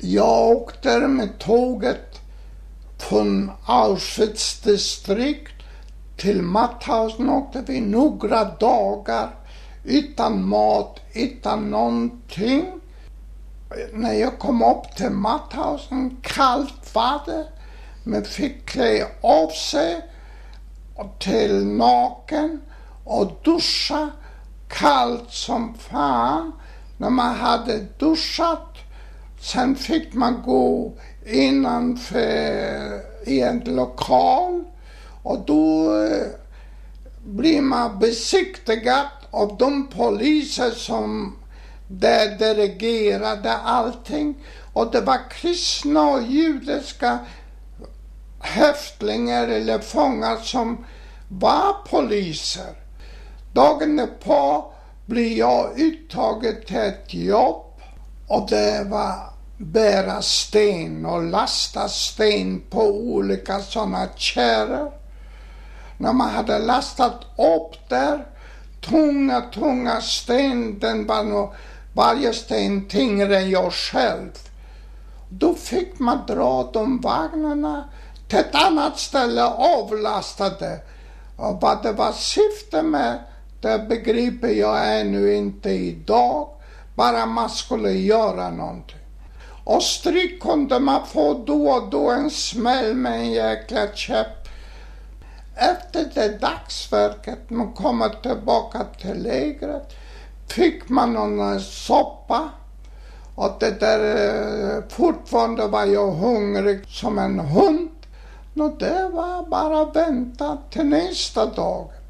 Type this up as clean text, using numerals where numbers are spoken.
Jag åkte med tåget från Auschwitz distrikt till Mauthausen. Åkte vi några dagar utan mat, utan någonting. När jag kom upp till Mauthausen, kallt var det. Man fick klä av sig till naken och duscha kallt som fan. När man hade duschat, sen fick man gå innanför i en lokal och då blir man besiktigad av de poliser som där dirigerade allting. Och det var kristna och judiska häftlingar eller fångar som var poliser. Dagen därpå blev jag uttaget till ett jobb och det var bära sten och lasta sten på olika sådana kärror. När man hade lastat upp där, tunga sten, den var nog varje sten tyngre än jag själv. Då fick man dra de vagnarna till ett annat ställe avlastade. Och vad det var syfte med, det begriper jag ännu inte idag. Bara man skulle göra någonting. Och stryk kunde man få då och då en smäll med en jäkla käpp. Efter det dagsverket, man kommer tillbaka till lägret, fick man någon soppa. Och det där, fortfarande var jag hungrig som en hund. Och det var bara vänta till nästa dag.